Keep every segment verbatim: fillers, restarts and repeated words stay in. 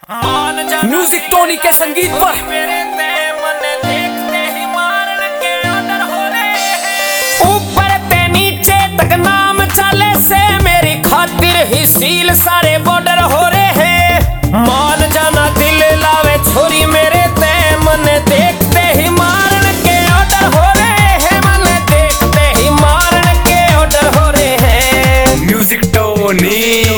Music Tony के संगीत पर ऊपर ते नीचे तक नाम चले से मेरी खातिर ही सील सारे बॉर्डर हो रहे हैं। मान जाना दिल लावे छोरी मेरे ते मन देखते ही मारन के ऑर्डर हो रहे हैं। मन देखते ही मारन के ऑर्डर हो रहे हैं। म्यूजिक टोनी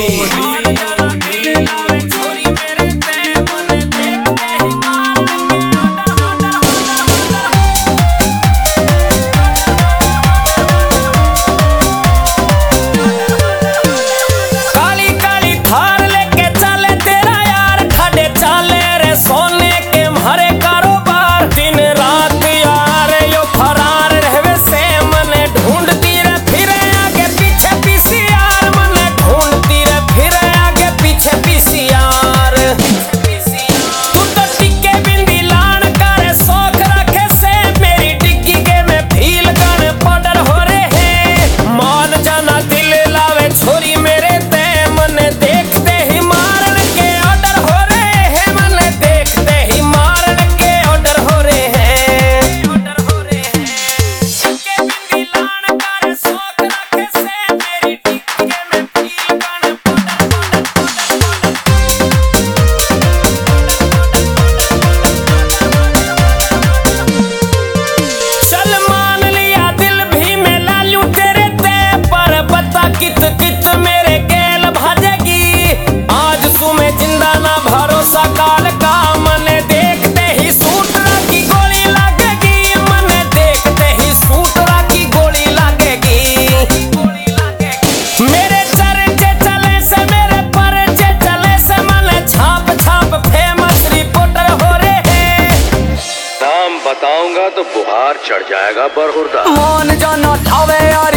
कित मेरे केल भाजेगी आज सुमे जिंदा ना भरोसा काल का। मन देखते ही सूटरा की गोली लगेगी। मन देखते ही सूटरा की गोली लगेगी। मेरे चर्चे चले से मेरे परचे चले से मन छाप छाप फेमस रिपोर्टर हो रहे हैं। नाम बताऊंगा तो बुहार चढ़ जाएगा बरहुरदा। मान जाना ठावे